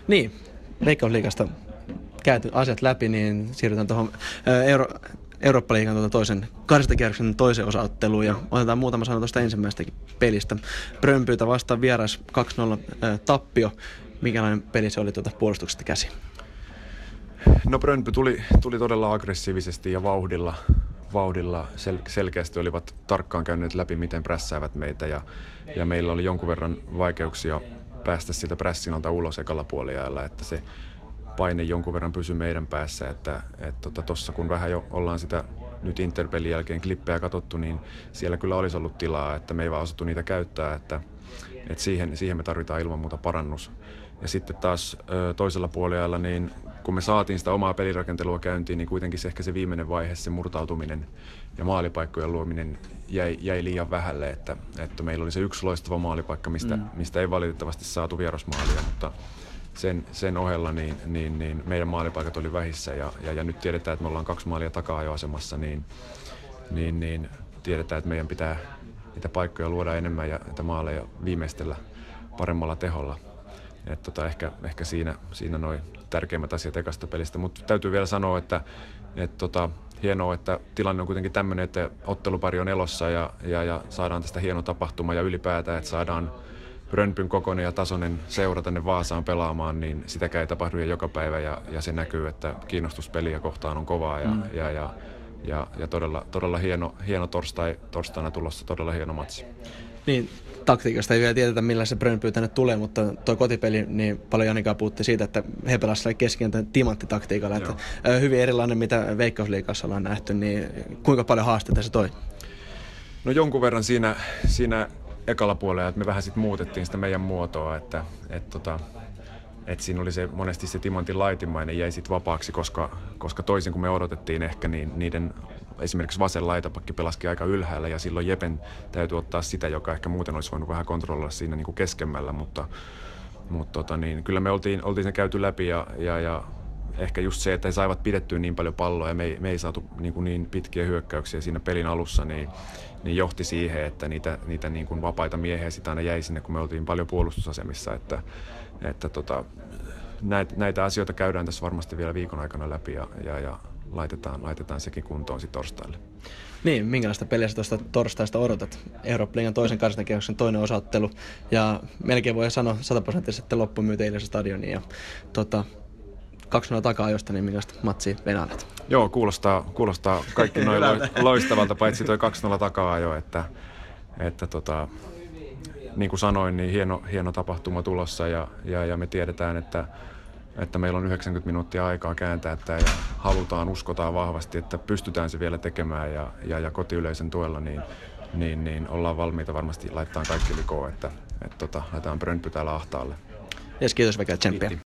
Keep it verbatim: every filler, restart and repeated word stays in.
Niin, Veikkausliigasta käyty asiat läpi, niin siirrytään tuohon Euro, Eurooppa-liigan tuota toisen karsintakierroksen toisen osaotteluun ja otetaan muutama sana tuosta ensimmäistäkin pelistä. Brøndbytä vastaan vieras kaksi nolla ää, tappio. Minkälainen peli se oli tuota puolustuksesta käsin? No Brøndby tuli, tuli todella aggressiivisesti ja vauhdilla, vauhdilla sel, selkeästi olivat tarkkaan käyneet läpi, miten prässäävät meitä ja, ja meillä oli jonkun verran vaikeuksia päästä siltä prässinalta ulos ekalla puoliajalla, että se paine jonkun verran pysyi meidän päässä, että tuossa tota, tossa, kun vähän jo ollaan sitä nyt Interpelin jälkeen klippejä katsottu, niin siellä kyllä olisi ollut tilaa, että me ei vaan osattu niitä käyttää, että, että siihen, siihen me tarvitaan ilman muuta parannus. Ja sitten taas ö, toisella puoliajalla, niin kun me saatiin sitä omaa pelirakentelua käyntiin, niin kuitenkin se ehkä se viimeinen vaihe, se murtautuminen ja maalipaikkojen luominen jäi, jäi liian vähälle, että, että meillä oli se yksi loistava maalipaikka, mistä, mm. mistä ei valitettavasti saatu vierasmaalia, mutta sen, sen ohella niin, niin, niin meidän maalipaikat oli vähissä ja, ja, ja nyt tiedetään, että me ollaan kaksi maalia taka-ajoasemassa, niin, niin, niin tiedetään, että meidän pitää niitä paikkoja luoda enemmän ja niitä maaleja viimeistellä paremmalla teholla. Et tota, ehkä, ehkä siinä, siinä noi tärkeimmät asiat ekasta pelistä, mutta täytyy vielä sanoa, että et tota, hienoa, että tilanne on kuitenkin tämmöinen, että ottelupari on elossa ja, ja, ja saadaan tästä hieno tapahtuma ja ylipäätään, että saadaan Brøndbyn kokoinen ja tasoinen seura tänne Vaasaan pelaamaan, niin sitäkään ei tapahdu joka päivä ja, ja se näkyy, että kiinnostus peliä kohtaan on kovaa ja, mm. ja, ja, ja, ja todella, todella hieno, hieno torstai, torstaina tulossa, todella hieno matsi. Niin, taktiikasta ei vielä tiedetä, millä se Brøndby tänne tulee, mutta tuo kotipeli, niin paljon Janikaa puhutti siitä, että he pelasivat keskentän timanttitaktiikalla, että hyvin erilainen, mitä Veikkausliigassa ollaan nähty, niin kuinka paljon haasteita se toi? No jonkun verran siinä, siinä ekalla puolella, että me vähän sitten muutettiin sitä meidän muotoa, että et tota, et siinä oli se, monesti se timantin laitimainen jäi sitten vapaaksi, koska, koska toisin kuin me odotettiin ehkä, niin niiden esimerkiksi vasen laitapakki pelasikin aika ylhäällä ja silloin Jepen täytyy ottaa sitä, joka ehkä muuten olisi voinut vähän kontrolloida siinä niin kuin keskemmällä, mutta, mutta tota niin, kyllä me oltiin, oltiin sen käyty läpi ja, ja, ja ehkä just se, että he saivat pidettyä niin paljon palloa ja me ei, me ei saatu niin, kuin niin pitkiä hyökkäyksiä siinä pelin alussa, niin, niin johti siihen, että niitä, niitä niin kuin vapaita miehiä sitä aina jäi sinne, kun me oltiin paljon puolustusasemissa, että, että tota, näitä, näitä asioita käydään tässä varmasti vielä viikon aikana läpi ja, ja, ja laitetaan, laitetaan sekin kuntoon sitten torstaille. Niin, minkälaista peliä sä tuosta torstaista odotat? Eurooppa-liigan toisen karsintakierroksen toinen osaottelu ja melkein voi sanoa sataprosenttisesti, että loppumyytä Ilves stadioniin ja tota, kaksi nolla taka-ajosta, niin minkälaista matsia venailet? Joo, kuulostaa, kuulostaa kaikki noin loistavalta, paitsi toi kaksi nolla taka-ajo, että, että tota, niin kuin sanoin, niin hieno, hieno tapahtuma tulossa ja, ja, ja me tiedetään, että että meillä on yhdeksänkymmentä minuuttia aikaa kääntää tämä ja halutaan, uskotaan vahvasti, että pystytään se vielä tekemään ja, ja, ja kotiyleisön tuella, niin, niin, niin ollaan valmiita varmasti laittaa kaikki likoon, että et tota, laitetaan Brøndby täällä ahtaalle. Yes, kiitos Veke, tsemppiä.